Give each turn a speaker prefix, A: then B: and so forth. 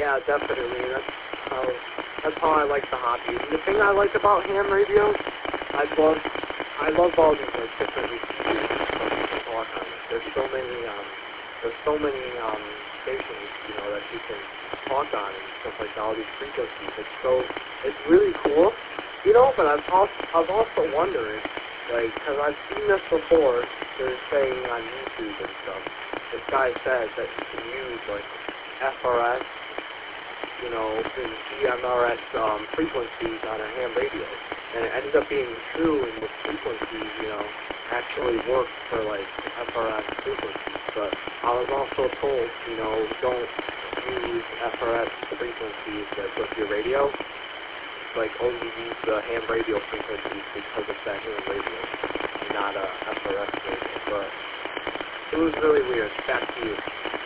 A: Yeah, definitely. That's how I like the hobby. And the thing I like about ham radios, I love all these like different receivers and stuff you can talk on. There's so many stations, that you can talk on and stuff like that, all these frequencies. It's really cool, but I was also wondering, like, because I've seen this before, they're saying on YouTube and stuff, this guy says that you can use, like, FRS, the GMRS frequencies on a ham radio. And it ended up being true, and the frequencies, actually work for, like, FRS frequencies. But I was also told, don't use FRS frequencies, like, with your radio. Like, only use the ham radio frequencies because it's that ham radio, not a FRS radio. But it was really weird. Back to you.